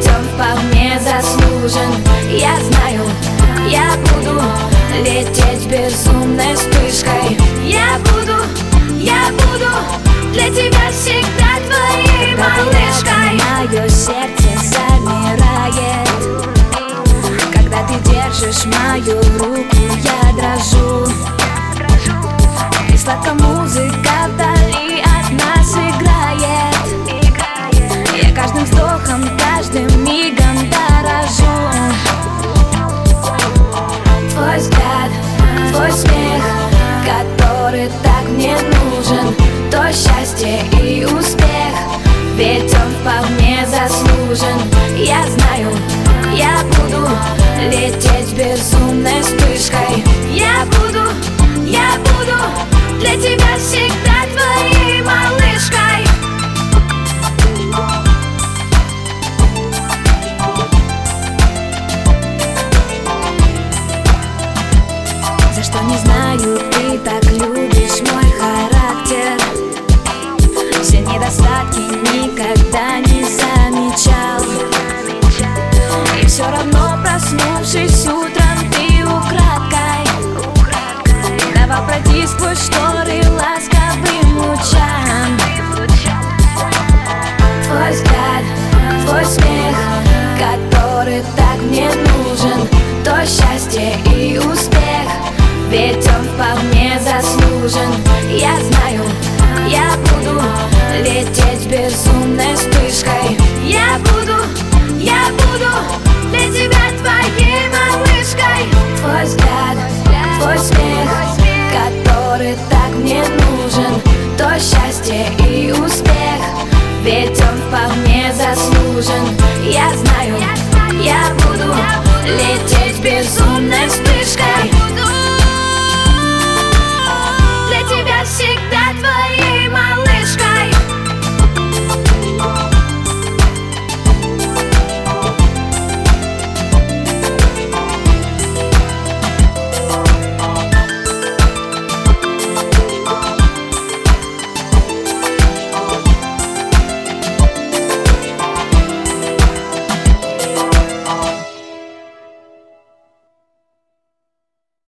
ведь он вполне заслужен. Я знаю, я буду лететь безумной вспышкой. Я буду для тебя всегда твоей малышкой. Мое сердце замирает, когда ты держишь мою руку, я дрожу. И сладкая музыка вдали от нас играет. Я каждым вздохом, каждым мигом дорожу. Твой взгляд, твой смех, который так мне нужен, то счастье и успех, ведь он вполне заслужен. Я знаю, я буду лететь безумной вспышкой. Я буду для тебя всегда твоей малышкой. За что не знаю, ты так любишь мой характер. Все недостатки никогда не замечал. И все равно, проснувшись утром, ты украдкой давал пройти сквозь шторы ласковым лучам. Твой взгляд, твой смех, который так мне нужен, то счастье и успех, ведь он вполне заслужен. Я знаю, я буду лететь безумной вспышкой. Я буду для тебя твоей малышкой. Твой взгляд, твой смех, который так мне нужен, то счастье и успех, ведь он вполне заслужен. Я знаю,